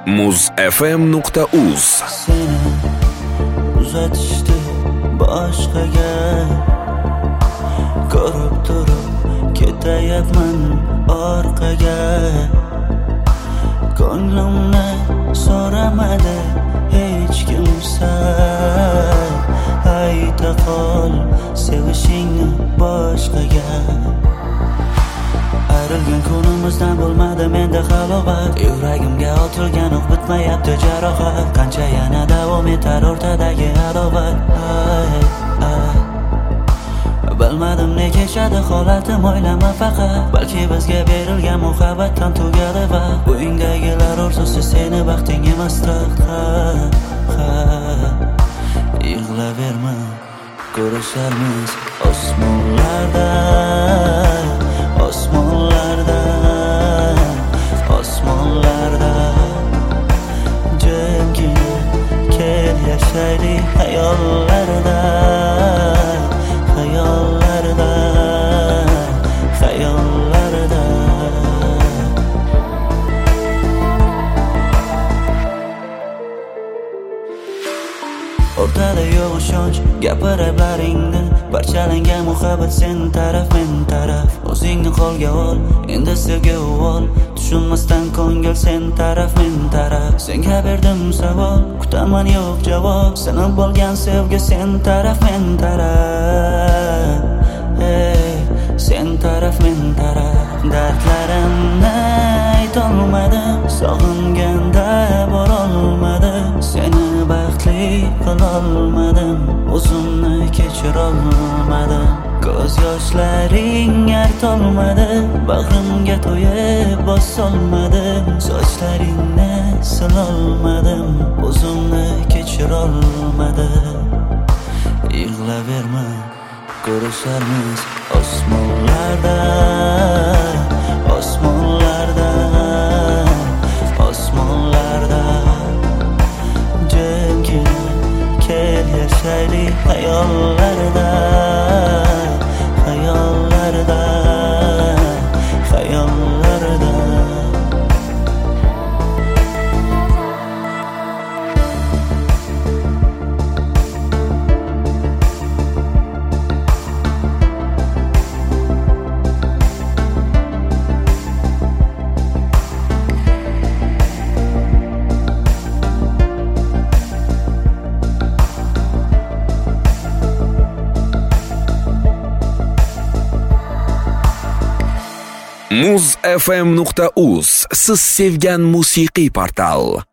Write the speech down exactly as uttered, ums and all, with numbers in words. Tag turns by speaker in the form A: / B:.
A: muz f m nuqta uz.
B: Seni uzatishdi boshqaga, ko'rib turib ketayapman orqaga. Ko'nglimni so'ramadi hech kimsa, ayta qol sevishingni boshqaga. Ayrılgan kunimizdan bo'lmadi menda halovat, yuragimga otilgan o'q bitmayapti jarohat. Qancha yana davom etar o'rtadagi adovat? Ay, ay. Bilmadim ne kechadi holatim, o'ylama faqat, balki bizga berilgan muhabbatdan tugadi va uyingdagilar o'rtasi seni baxting emas ha, ha. Yig'laverma, ko'risharmiz osmonlarda, osmonlarda, osmonlarda. Jimgina kel yashaylik hayollarda, hayollarda, hayollarda. O'rtada yo'q ishonch, gapiriblaringni, parchalangan muhabbat sen taraf men taraf. O'zingni qo'lga ol, endi sevgi ol, tushunmasdan ko'ngil sen taraf men taraf. Senga berdim savol, kutaman yo'q javob, sinib bo'lgan sevgi sen taraf men taraf. Hey, sen taraf men taraf. Dardlarimni aytolmadim, sog'inganda borolmadim, seni baxtli qilolmadim, o'zimni kechirolmadim. Ko'z yoshlaring artolmadi, bag'rimga to'yib bosolmadim, sochlaringni silolmadim, o'zimni kechirolmadim. Yig'laverma, ko'risharmiz osmonlarda, osmonlarda, osmonlarda. Jimgina kel yashaylik hayollarda, hayollarda, hayollarda.
A: muz f m nuqta uz siz sevgan musiqiy portal.